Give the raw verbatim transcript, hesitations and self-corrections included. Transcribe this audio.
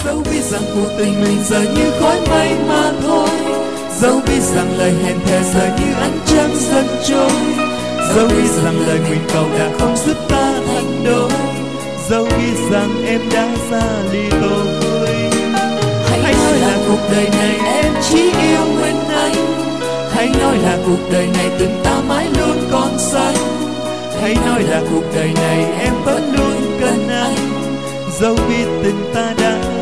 Dẫu biết rằng cuộc tình mình giờ như khói mây mà thôi, dẫu biết rằng lời hẹn thề giờ như ánh trăng dần trôi, dẫu biết rằng lời nguyện cầu đã không giúp ta thành đôi, dẫu biết rằng em đã ra ly tôi. Hãy nói là cuộc đời này em chỉ yêu mình anh, hãy nói là cuộc đời này tình ta mãi luôn còn xanh, hãy nói là cuộc đời này em vẫn luôn cần anh, dẫu biết tình ta đã